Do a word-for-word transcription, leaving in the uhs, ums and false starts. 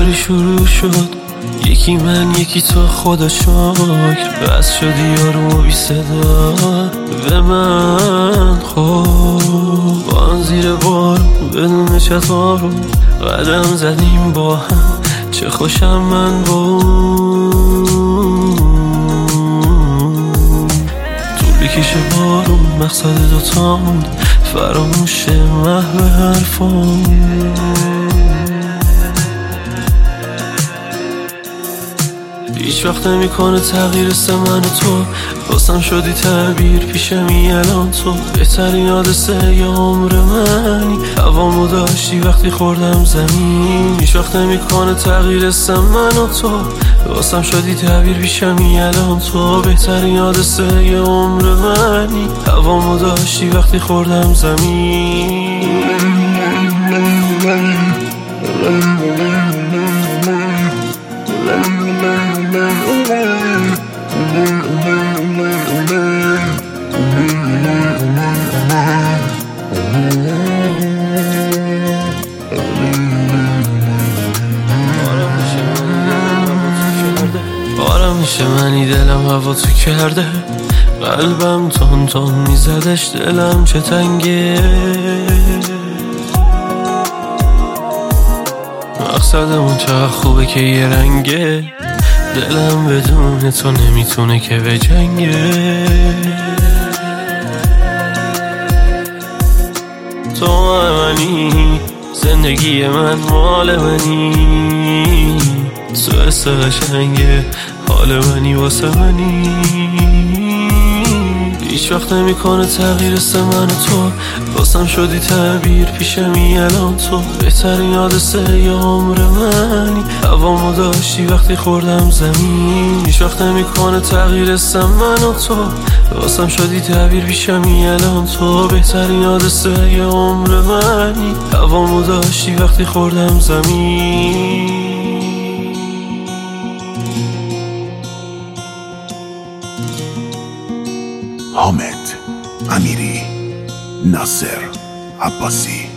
اینطوری شروع شد، یکی من یکی تو خدا شکر. بس شدی یارو و بی صدا به من خوب، با هم زیر بارون بدون چطارو قدم زدیم با هم. چه خوشم من با اون طول بکشه بارون، مقصد دوتامون فراموش محو حرفام. هیچ وقت نمیکنه تغییر سه من و تو، واسم شدی تعبیر پیشمی الان تو. بهترین حادثه ی عمر منی، هوامو داشتی وقتی خوردم زمین. هیچ وقت نمیکنه تغییر سه من و تو، واسم شدی تعبیر پیشمی الان تو. بهترین حادثه ی عمر منی، هوامو داشتی وقتی خوردم زمین. آرامش منی دلم هوا تو کرده، قلبم تون تون میزدش، دلم چه تنگه. مقصدمون چقدر خوبه که یه رنگه، دلم بدون تو نمیتونه که به جنگه. تو منی، زندگی من مال منی، تو حس قشنگه حال منی واسه منی. هیچ وقت نمیکنه تغییر سه من و تو، واسم شدی تعبیر پیشمی الان تو. بهترین حادثه ی عمر منی، هوامو داشتی وقتی خوردم زمین. هیچ وقت نمیکنه تغییر سه من و تو، واسم شدی تعبیر پیشمی الان تو. بهترین حادثه ی عمر منی، هوامو داشتی وقتی خوردم زمین. حامد امیری، ناصر عباسی.